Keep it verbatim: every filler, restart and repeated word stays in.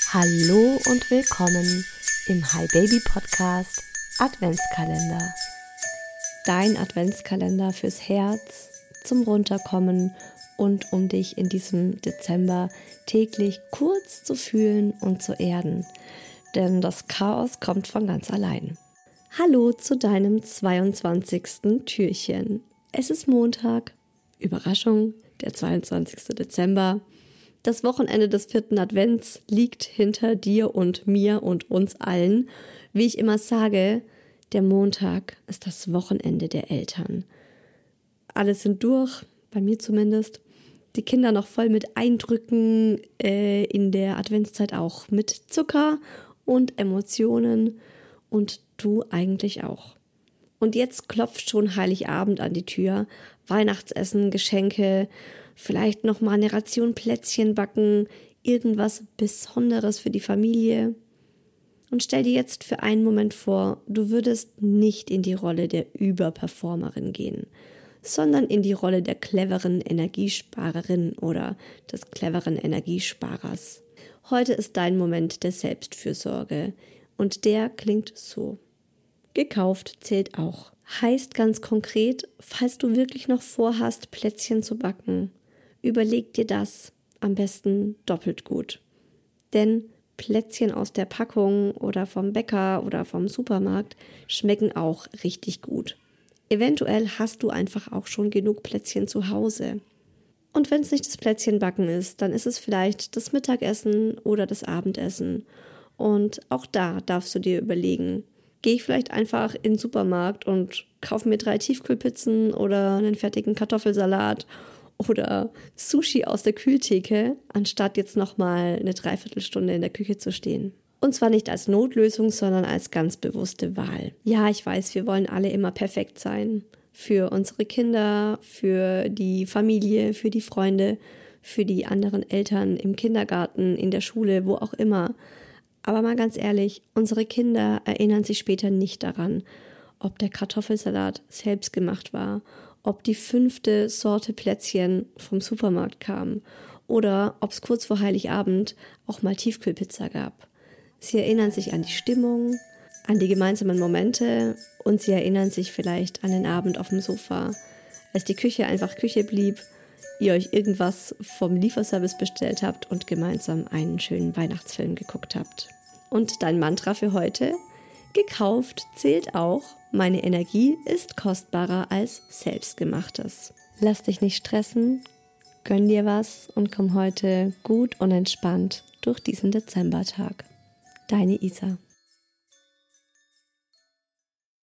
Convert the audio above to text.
Hallo und willkommen im Hi Baby Podcast Adventskalender. Dein Adventskalender fürs Herz, zum Runterkommen und um dich in diesem Dezember täglich kurz zu fühlen und zu erden. Denn das Chaos kommt von ganz allein. Hallo zu deinem zweiundzwanzigsten Türchen. Es ist Montag, Überraschung, der zweiundzwanzigste Dezember. Das Wochenende des vierten Advents liegt hinter dir und mir und uns allen. Wie ich immer sage, der Montag ist das Wochenende der Eltern. Alle sind durch, bei mir zumindest. Die Kinder noch voll mit Eindrücken, äh, in der Adventszeit auch mit Zucker und Emotionen und du eigentlich auch. Und jetzt klopft schon Heiligabend an die Tür, Weihnachtsessen, Geschenke, vielleicht noch mal eine Ration Plätzchen backen, irgendwas Besonderes für die Familie. Und stell dir jetzt für einen Moment vor, du würdest nicht in die Rolle der Überperformerin gehen, sondern in die Rolle der cleveren Energiesparerin oder des cleveren Energiesparers. Heute ist dein Moment der Selbstfürsorge und der klingt so. Gekauft zählt auch. Heißt ganz konkret, falls du wirklich noch vorhast, Plätzchen zu backen, überleg dir das am besten doppelt gut. Denn Plätzchen aus der Packung oder vom Bäcker oder vom Supermarkt schmecken auch richtig gut. Eventuell hast du einfach auch schon genug Plätzchen zu Hause. Und wenn es nicht das Plätzchenbacken ist, dann ist es vielleicht das Mittagessen oder das Abendessen. Und auch da darfst du dir überlegen, gehe ich vielleicht einfach in den Supermarkt und kaufe mir drei Tiefkühlpizzen oder einen fertigen Kartoffelsalat oder Sushi aus der Kühltheke, anstatt jetzt nochmal eine Dreiviertelstunde in der Küche zu stehen. Und zwar nicht als Notlösung, sondern als ganz bewusste Wahl. Ja, ich weiß, wir wollen alle immer perfekt sein. Für unsere Kinder, für die Familie, für die Freunde, für die anderen Eltern im Kindergarten, in der Schule, wo auch immer. Aber mal ganz ehrlich, unsere Kinder erinnern sich später nicht daran, ob der Kartoffelsalat selbst gemacht war, ob die fünfte Sorte Plätzchen vom Supermarkt kam oder ob es kurz vor Heiligabend auch mal Tiefkühlpizza gab. Sie erinnern sich an die Stimmung, an die gemeinsamen Momente und sie erinnern sich vielleicht an den Abend auf dem Sofa, als die Küche einfach Küche blieb, ihr euch irgendwas vom Lieferservice bestellt habt und gemeinsam einen schönen Weihnachtsfilm geguckt habt. Und dein Mantra für heute? Gekauft zählt auch, meine Energie ist kostbarer als selbstgemachtes. Lass dich nicht stressen, gönn dir was und komm heute gut und entspannt durch diesen Dezembertag. Deine Isa.